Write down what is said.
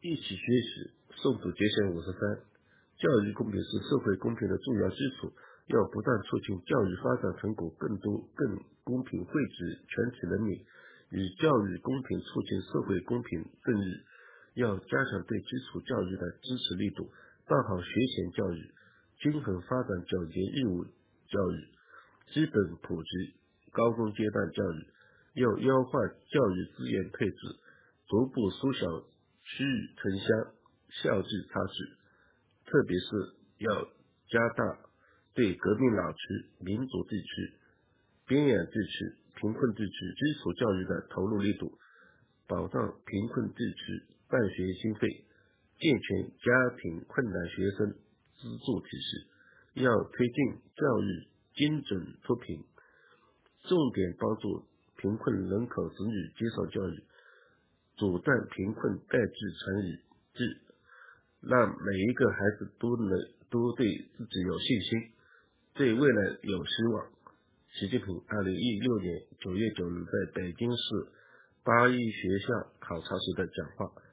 一起学习宋祖节选53。教育公平是社会公平的重要基础，要不断促进教育发展成果更多、更公平惠及全体人民，以教育公平促进社会公平正义。要加强对基础教育的支持力度，办好学前教育，均衡发展9节义务教育、基本普及、高中阶段教育。要优化教育资源配置，逐步缩小区域城乡校际差距，特别是要加大对革命老区、民族地区、边远地区、贫困地区基础教育的投入力度，保障贫困地区办学经费，健全家庭困难学生资助体系。要推进教育精准脱贫，重点帮助贫困人口子女接受教育，阻断贫困代际传语记，让每一个孩子都对自己有信心，对未来有希望。习近平2016年9月9日在北京市8一学校考察时的讲话。